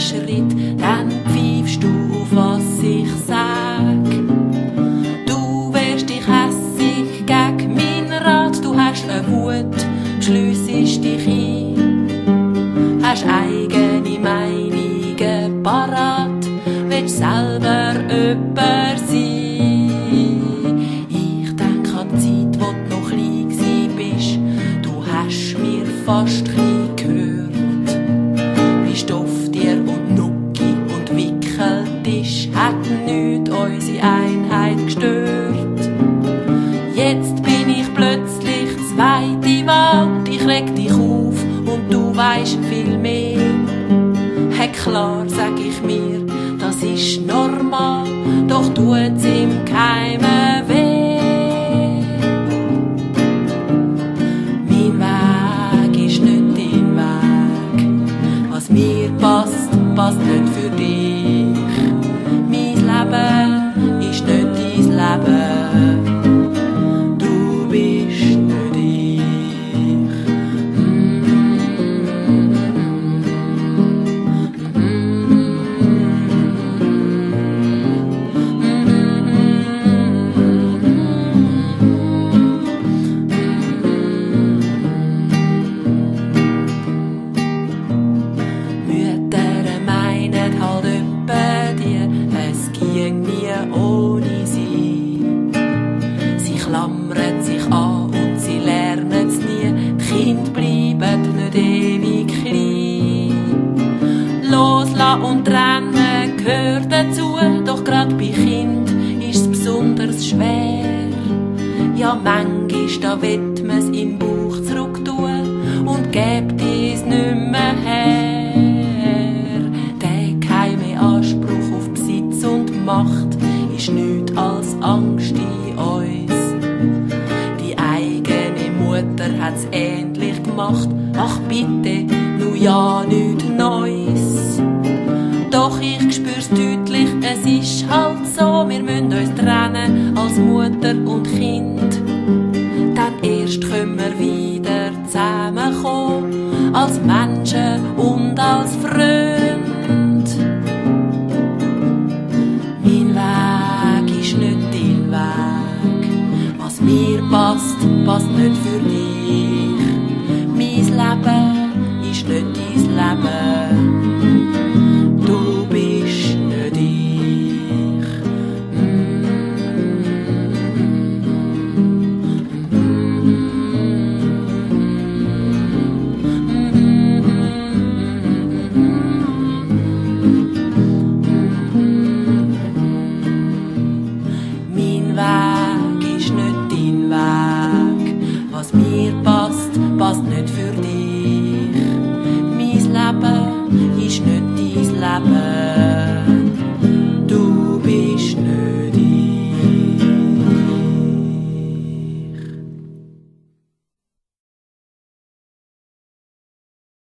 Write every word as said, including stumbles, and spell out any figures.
Schritt, dann pfeifst du auf, was ich sag. Du wärst dich hässig gegen mein Rat, du hast eine Wut, schliessest dich ein, hast eigene Meinungen parat, willst selber jemand sein. Ich denk an die Zeit, wo du noch klein gsi bist, du hast mir fast klein gehört. Wie Stofftier und Nucki und Wickeltisch hätten nicht unsere Einheit gestört. Jetzt bin ich plötzlich zweite Wahl, ich reg dich auf und du weisst viel mehr. Hey, klar, sag ich mir, das ist normal, doch tut's im Geheimen weh. Mein Weg ist nicht dein Weg, was mir passt, passt nicht für dich. Mein Leben ist nicht dein Leben, du bist nicht ich. Klammern sich an und sie lernen's nie. Die Kinder bleiben nicht ewig klein. Loslassen und rennen gehört dazu, doch grad bei Kind ist's besonders schwer. Ja, manchmal da will man's in den Bauch zurücktun und gibt es nicht mehr her. Der geheime Anspruch auf Besitz und Macht ist nichts als Angst in uns. Mutter hat's ähnlich gemacht, ach bitte, nu ja, nichts Neues. Doch ich spür